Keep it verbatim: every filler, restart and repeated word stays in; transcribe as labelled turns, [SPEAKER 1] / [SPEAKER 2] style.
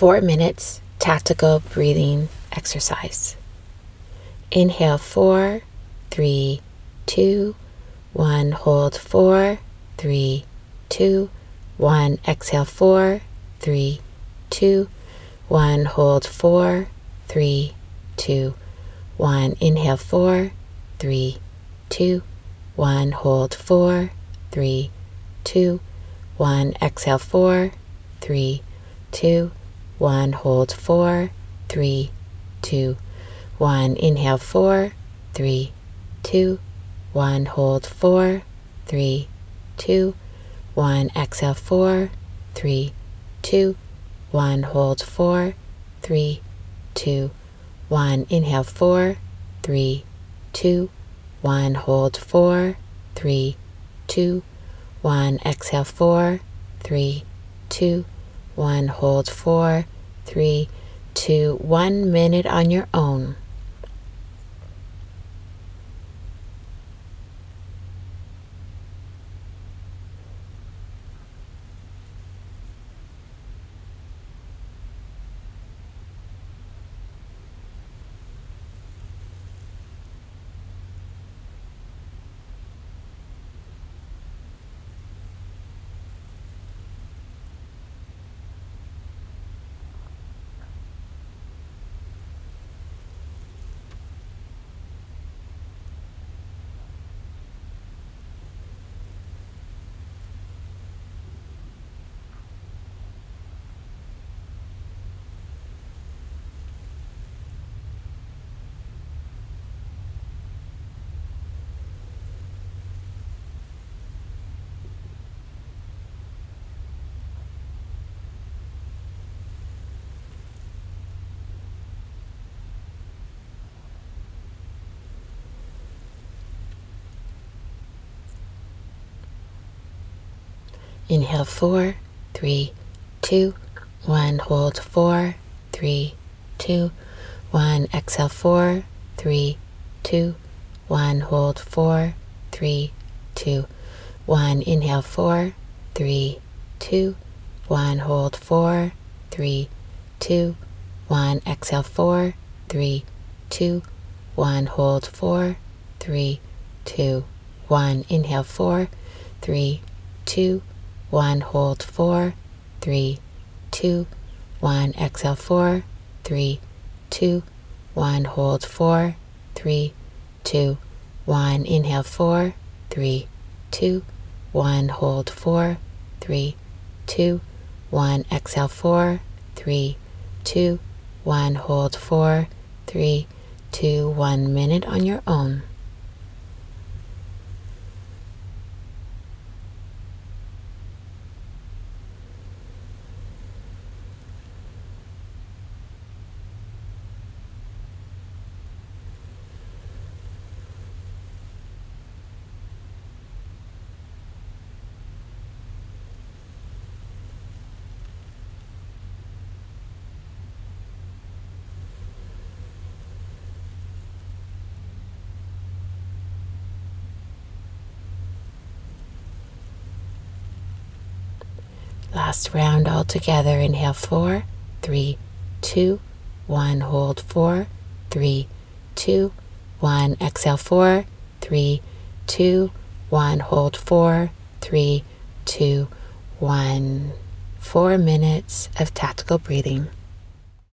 [SPEAKER 1] four minutes tactical breathing exercise. Inhale four, three, two, one. Hold four, three, two, one. Exhale four, three, two, one. Hold four, three, two, one. Inhale four, three, two, one. Hold four, three, two, one. Exhale four, three, two, one. Hold four, three, two, one. Inhale four, three, two, one. Hold four, three, two, one. Exhale four, three, two, one. Hold four, three, two, one. Inhale four, three, two, one. Hold four, three, two, one. Exhale four, three, two, one. Hold four, three, two, one minute on your own. Inhale four, three, two, one. Hold four, three, two, one. Exhale four, three, two, one. Hold four, three, two, one. Inhale four, three, two, one. Hold four, three, two, one. Exhale four, three, two, one. Hold four, three, two, one. Inhale four, three, two, one. Hold four, three, two, one. Exhale four, three, two, one. Hold four, three, two, one. Inhale four, three, two, one. Hold four, three, two, one. Exhale four, three, two, one. Hold four, three, two, one minute on your own. Last round all together. Inhale four, three, two, one. Hold four, three, two, one. Exhale four, three, two, one. Hold four, three, two, one. Four minutes of tactical breathing.